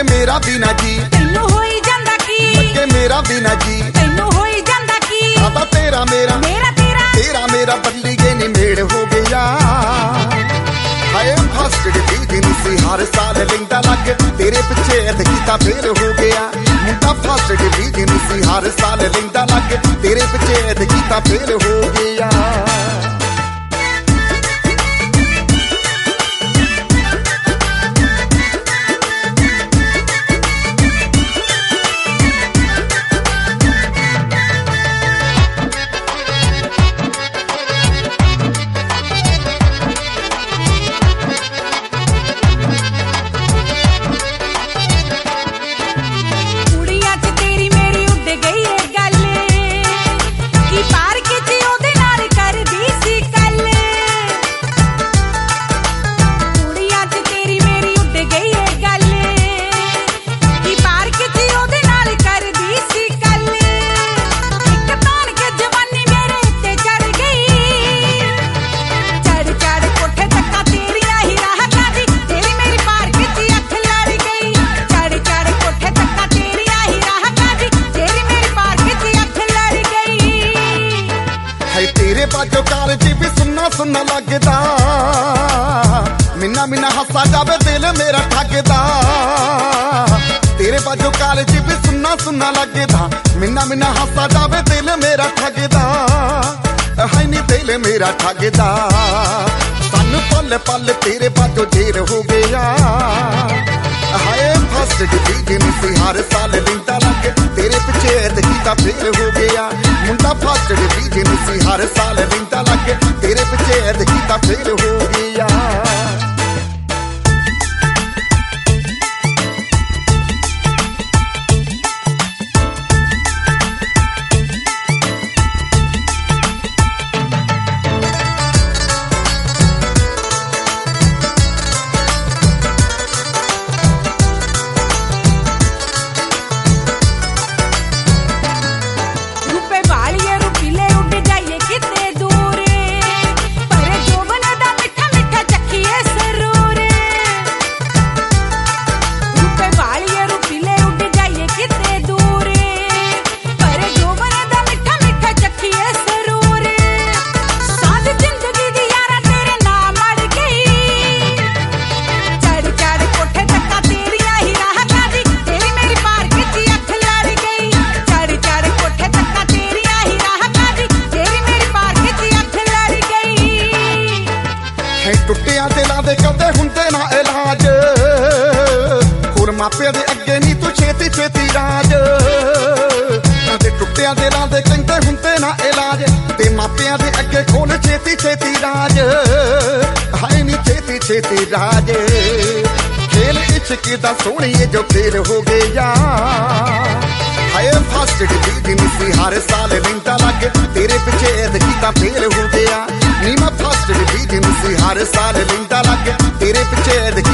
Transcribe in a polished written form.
मेरा बिना जी तैनू होई जांदा की लगे मेरा बिना जी तैनू होई जांदा की आता तेरा मेरा मेरा तेरा तेरा मेरा बदली गए नी मेड़ हो गया हाय फर्स्ट डिवीजन सी हर साल लेंदा लग तेरे पिछे कीता फेल हो गया मुंडा फर्स्ट डिवीजन सी हर साल लेंदा लग तेरे पिछे कीता फेल हो गया बाजो कार जी भी सुनना सुनना लगदा मिन्ना मिन्ना हंसा जावे दिल मेरा ठगदा तेरे बाजो कार जी भी सुनना सुनना लगदा मिन्ना मिन्ना हंसा जावे दिल मेरा ठगदा है नी दिल मेरा ठगदा सन पल पल तेरे बाजो जेर हो गया हाय फर्स्ट डिवीजन सी हर साल लेंदा लग तेरे पिछे कीता फेल हो गया मुंडा फर्स्ट डिवीजन सी हर साल लेंदा लग तेरे पिछे कीता फेल हो गया टुटिया दिलों दे कदे हुंदे ना इलाज होर मापिया दे अगे नी तू छेती छेती राज ते टुटिया दिलों दे कहंदे हुंदे ना इलाज ते मापिया दे अगे खोल छेती छेती राज हाय नी छेती छेती राज खेल इश्क दा सोहणीए जो खेल हो गया हाय फर्स्ट डिवीजन सी हर साल लेंदा लग तेरे पिछे कीता फेल हो गया नी मैं फर्स्ट डिवीजन सी हर साल लेंदा लग तेरे पिछे